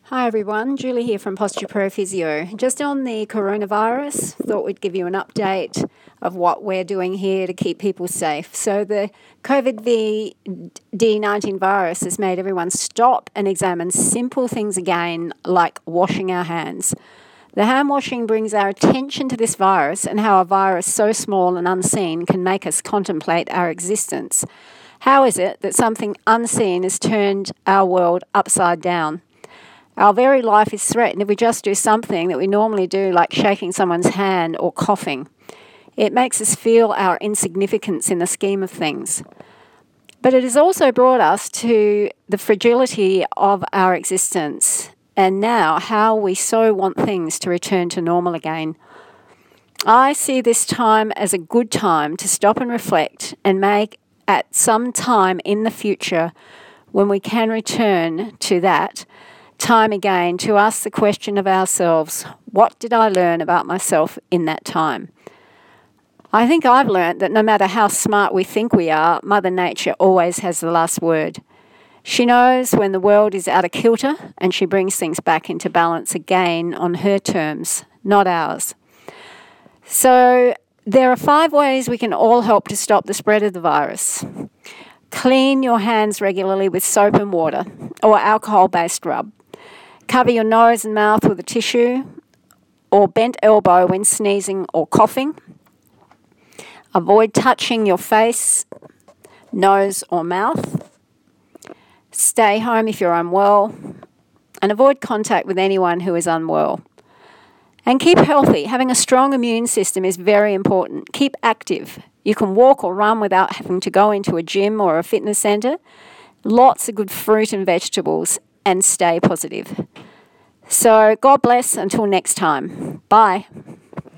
Hi everyone, Julie here from Posture Pro Physio. Just on the coronavirus, thought we'd give you an update of what we're doing here to keep people safe. So the COVID-19 virus has made everyone stop and examine simple things again, like washing our hands. The hand washing brings our attention to this virus and how a virus so small and unseen can make us contemplate our existence. How is it that something unseen has turned our world upside down? Our very life is threatened if we just do something that we normally do, like shaking someone's hand or coughing. It makes us feel our insignificance in the scheme of things. But it has also brought us to the fragility of our existence and now how we so want things to return to normal again. I see this time as a good time to stop and reflect and make at some time in the future when we can return to that time again to ask the question of ourselves, what did I learn about myself in that time? I think I've learned that no matter how smart we think we are, Mother Nature always has the last word. She knows when the world is out of kilter and she brings things back into balance again on her terms, not ours. So there are 5 ways we can all help to stop the spread of the virus. Clean your hands regularly with soap and water or alcohol-based rub. Cover your nose and mouth with a tissue or bent elbow when sneezing or coughing. Avoid touching your face, nose or mouth. Stay home if you're unwell. And avoid contact with anyone who is unwell. And keep healthy. Having a strong immune system is very important. Keep active. You can walk or run without having to go into a gym or a fitness centre. Lots of good fruit and vegetables. And stay positive. So God bless until next time. Bye.